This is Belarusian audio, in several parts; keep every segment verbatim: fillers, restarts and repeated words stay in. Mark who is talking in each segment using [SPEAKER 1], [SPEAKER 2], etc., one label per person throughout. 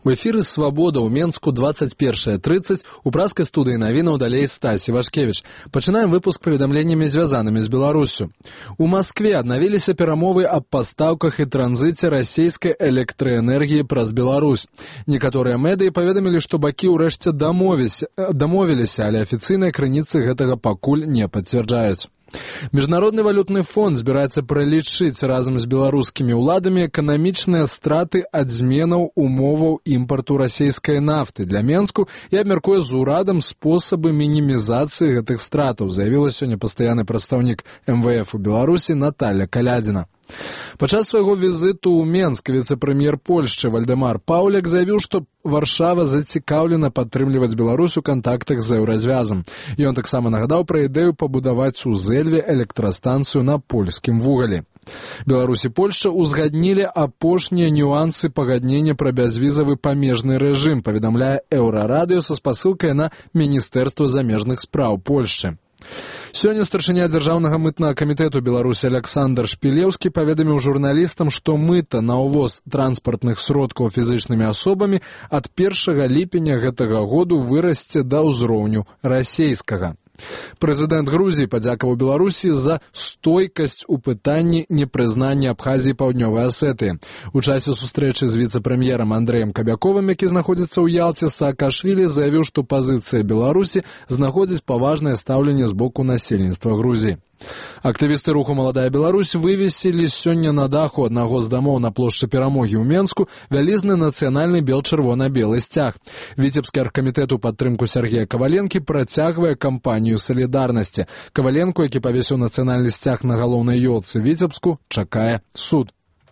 [SPEAKER 1] У эфіры «Свабода» ў Менску двадцать першая тридцать, у праскай студыі навінаў далей Стась Івашкевіч. Пачынаем выпуск паведамленнямі, звязанымі з Беларусю. У Маскве аднавіліся перамовы аб пастаўках і транзіце расійскай электраэнергіі праз Беларусь. Некаторыя медыі паведамілі, што бакі ўрэшце дамовіліся, але афіцыйныя крыніцы гэтага пакуль не пацвярджаюць. Міжнародны валютны фонд збіраецца пралічыць разам з беларускімі ўладамі эканамічныя страты ад зменаў умоваў імпарту расійскай нафты для Менску і абмяркуе з урадам спосабы мінімізацыі гэтых стратаў, заявіла сёння пастаянны прадстаўнік эм вэ эф у Беларусі Наталья Калядзіна. Падчас свайго візіту ў Менск віцэ-прэм'ер Польшчы Вальдэмар Паўляк заявіў, што Варшава зацікаўлена падтрымліваць Беларусь у кантактах з еўразвязам. Ён таксама нагадаў пра ідэю пабудаваць у Зэльве электрастанцыю на польскім вугалі. Беларусь і Польшча узгаднілі апошнія нюансы пагаднення пра бязвізавы памежны рэжым, паведамляе Еўрарадыё са спасылкай на Міністэрства замежных спраў Польшчы. Сёння старшыня дзяржаўнага мытнага камітэту Беларусі Александр Шпілеўскі паведаміў журналістам, што мыта на ўвоз транспартных сродкаў фізычнымі асобамі ад першага ліпеня гэтага году вырасце да ўзроўню расейскага. Прэзідэнт Грузіі падзякаваў Беларусі за стойкасць у пытанні непрызнання Абхазіі і Паўднёвай Асетыі. У часе сустрэчы з віцэ-прэм'ерам Андрэем Кабяковым, які знаходзіцца ў Ялце, Саакашвілі заявіў, што пазіцыя Беларусі знаходзіць паважнае стаўленне з боку насельніцтва Грузіі. Актывісты руху «Маладая Беларусь» вывесілі сёння на даху аднаго з дамоў на плошчы Перамогі ў Менску вялізны нацыянальны бел-чырвона-белы сцяг. Віцебскі аргкамітэт у падтрымку Сергея Каваленкі працягвае кампанію салідарнасці. Каваленку, які павесіў нацыянальны сцяг на галоўнай ёлцы Віцебску, чакае суд.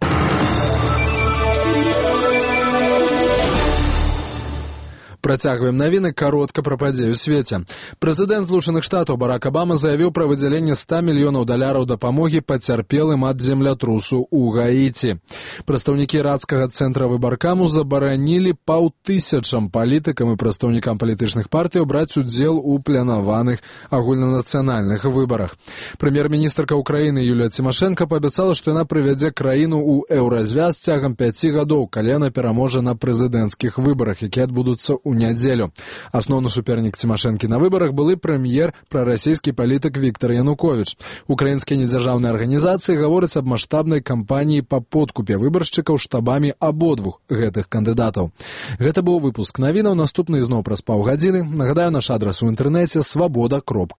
[SPEAKER 1] Працягваем навіны каротка пра падзею ў свеце. Прэзідэнт Злучаных Штатаў Барак Абама заявіў пра выдзяленне ста мільёнаў даляраў дапамогі пацярпелым ад землятрусу ў Гаіці. Прадстаўнікі ірацкага цэнтра выбаркаму забаранілі паўтысячам палітыкам і прадстаўнікам палітычных партый браць удзел у планаваных агульнанацыянальных выбарах. Прэм'ер-міністрка ўкраіны Юлія Цімашэнка паабяцала, што яна прывядзе краіну ў еўразвяз цягам пяці гадоў, калі яна пераможа на прэзідэнцкіх выбарах, якія адбудуцца ў нядзелю. Асноўны супернік Цімашэнкі на выбарах былы прэм'ер прарасійскі палітык Віктар Януковіч. Украінскія недзяржаўныя арганізацыі гавораць аб маштабнай кампаніі па подкупе выбаршчыкаў штабамі абодвух гэтых кандыдатаў. Гэта быў выпуск навінаў, наступны ізноў праз паўгадзіны. Нагадаю, наш адрас у інтэрнэце свабода кропка